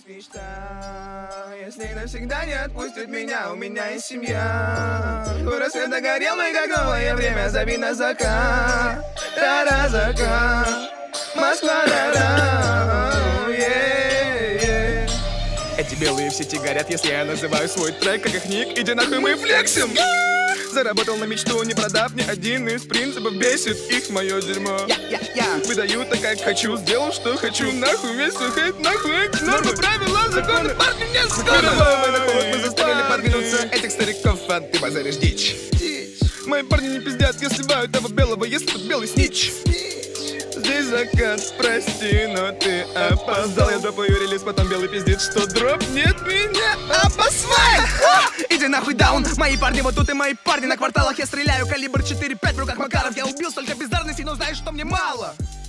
есть мечта. Если навсегда не отпустит меня, у меня есть семья. Рассвет догорел, мы как новое время, зови на закат. Та-да, закат. Москва, да-да. Эти белые в сети горят, если я называю свой трек как их ник. Иди нахуй, мы флексим. Заработал на мечту, не продав ни один из принципов. Бесит их мое дерьмо. Выдаю так, как хочу, сделал, что хочу. Нахуй весь свой хейт, нахуй нормы, правила, законы, парни, не законы. Мы заставили подвинуться этих стариков, а ты базаришь дичь. Мои парни не пиздят, если бают того белого, если тут белый снич. Здесь закат, прости, но ты опоздал. Я дропаю релиз, потом белый пиздит, что дропнет меня обосвай. Иди нахуй даун, мои парни вот тут и мои парни на кварталах. Я стреляю, калибр 4-5 в руках Макаров. Я убил столько бездарностей, но знаешь, что мне мало.